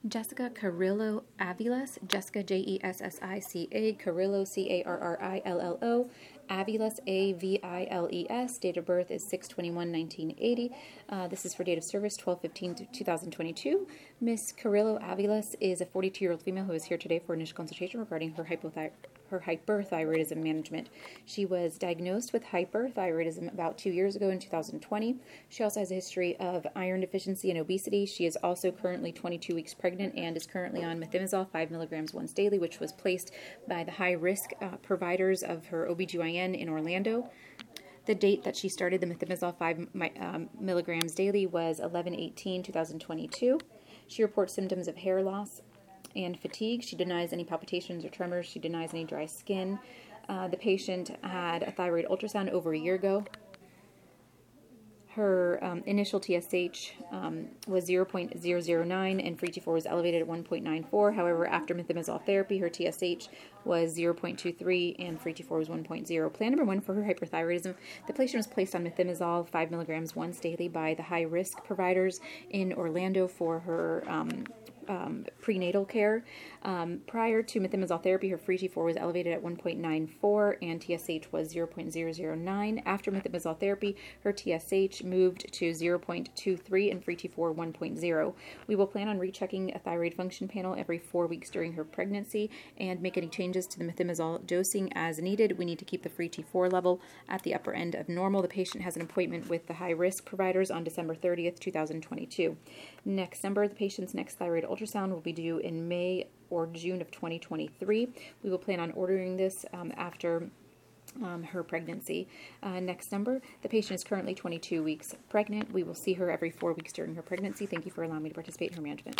Jessica Carrillo Aviles, Jessica Jessica, Carrillo Carrillo, Aviles Aviles. Date of birth is 6/21/1980. This is for date of service 12/15/2022. Miss Carrillo Aviles is a 42-year-old female who is here today for initial consultation regarding her hyperthyroidism management. She was diagnosed with hyperthyroidism about 2 years ago in 2020. She also has a history of iron deficiency and obesity. She is also currently 22 weeks pregnant and is currently on methimazole 5 milligrams once daily, which was placed by the high-risk providers of her OBGYN in Orlando. The date that she started the methimazole 5 milligrams daily was 11/18/2022. She reports symptoms of hair loss and fatigue. She denies any palpitations or tremors. She denies any dry skin. The patient had a thyroid ultrasound over a year ago. Her initial TSH was 0.009 and free T4 was elevated at 1.94. However, after methimazole therapy, her TSH was 0.23 and free T4 was 1.0. Plan number 1 for her hyperthyroidism. The patient was placed on methimazole 5 milligrams once daily by the high-risk providers in Orlando for her prenatal care. Prior to methimazole therapy, her free T4 was elevated at 1.94 and TSH was 0.009. After methimazole therapy, her TSH moved to 0.23 and free T4 1.0. We will plan on rechecking a thyroid function panel every 4 weeks during her pregnancy and make any changes to the methimazole dosing as needed. We need to keep the free T4 level at the upper end of normal. The patient has an appointment with the high-risk providers on December 30th, 2022. Next December, the patient's next thyroid ultrasound will be due in May or June of 2023. We will plan on ordering this after her pregnancy. Next number, the patient is currently 22 weeks pregnant. We will see her every 4 weeks during her pregnancy. Thank you for allowing me to participate in her management.